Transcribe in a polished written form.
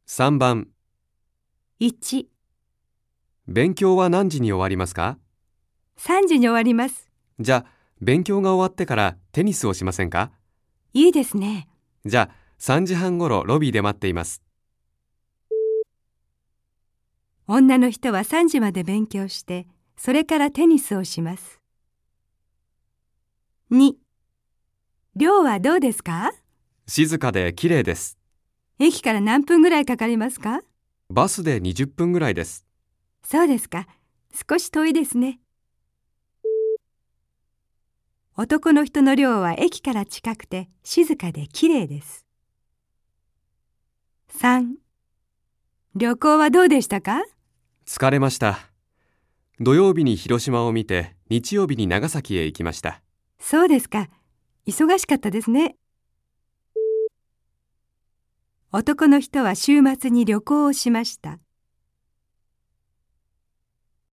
3番、 1、 勉強は何時に終わりますか？ 3時に終わります。 じゃあ、勉強が終わってからテニスをしませんか？ いいですね。 じゃあ、3時半ごろロビーで待っています。 女の人は3時まで勉強して、それからテニスをします。2、寮はどうですか？ 静かで綺麗です。 駅から何分ぐらいかかりますか？ バスで20分ぐらいです。 そうですか。少し遠いですね。男の人の寮は駅から近くて静かで綺麗です。3、旅行はどうでしたか？ 疲れました。土曜日に広島を見て、日曜日に長崎へ行きました。 そうですか。忙しかったですね。男の人は週末に旅行をしました。